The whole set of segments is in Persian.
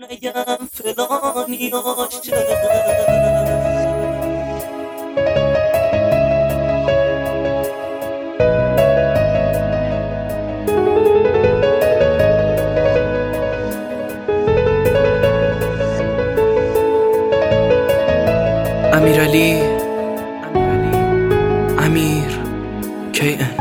نگم فلانی عاشق. امیرعلی امیر KN.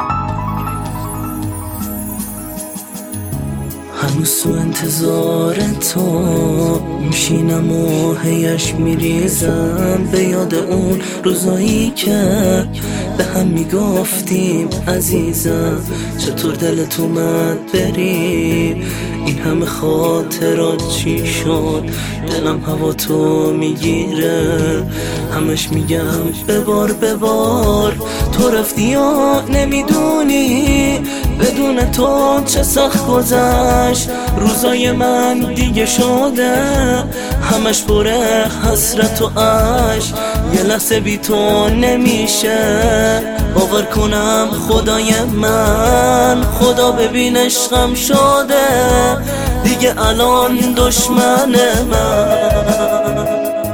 هنوز تو انتظار تو میشینم و هیش میریزم به یاد اون روزایی که به هم میگفتیم عزیزم چطور دلت اومد بری، این همه خاطرات چی شد، دلم هوا تو میگیره، همش میگم ببار ببار، تو رفتی یا نمیدونی بدون تو چه سخت گذشت، روزای من دیگه شده همش پره حسرت و عشق، یه لحظه بی تو نمیشه باور کنم خدای من، خدا ببین عشقم شده دیگه الان دشمن من.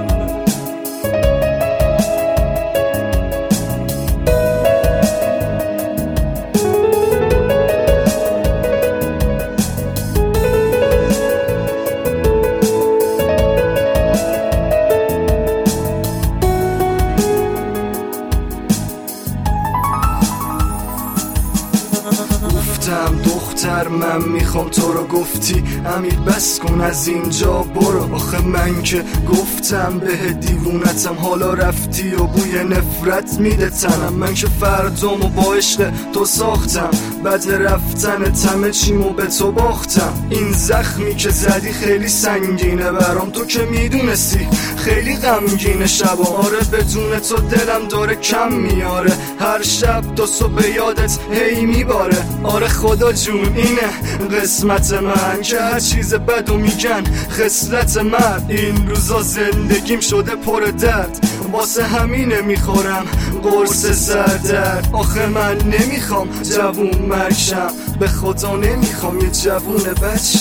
گفتم دختر من میخوام تو رو، گفتی امیر بس کن از اینجا برو، آخه من که گفتم به دیوونتم، حالا رفتی و بوی نفرت میده تنم، من که فردامو با عشق تو ساختم، بعد رفتن همه چیمو به تو باختم، این زخمی که زدی خیلی سنگینه برام، تو که میدونستی خیلی غمگینه شبا، آره بدون تو دلم داره کم میاره، هر شب دو صبح یادت هی میباره، آره خدا جون اینه قسمت من که هر چیز بدو میگن خصلت من، این روزا زندگیم شده پر درد، واسه همینه میخورم قرص سردرد، آخه من نمیخوام جوون مرشم، به خدا نمیخوام یه جوون بچه.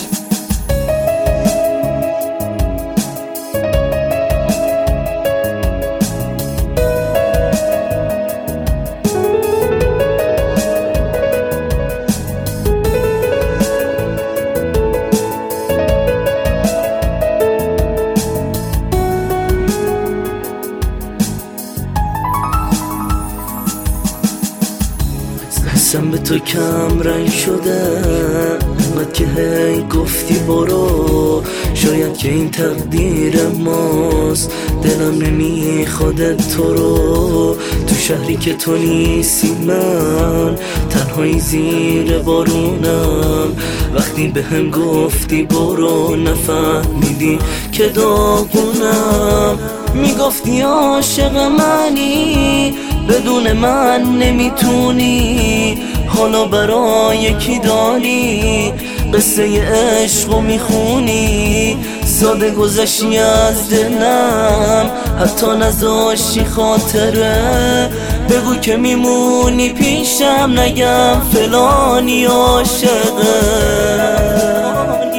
حسم به تو کم رنگ شده انقدر که هی گفتی برو، شاید که این تقدیر ماست، دلم نمیخواد تو رو، تو شهری که تو نیستی من تنهایی زیر بارونم، وقتی به هم گفتی برو نفهمیدی که داغونم، میگفتی عاشق منی بدون من نمیتونی، حالا برای کی داری قصه عشقو میخونی، ساده گذشتی از دلم حتی نذاشتی خاطره، بگو که میمونی پیشم نگم فلانی عاشقه.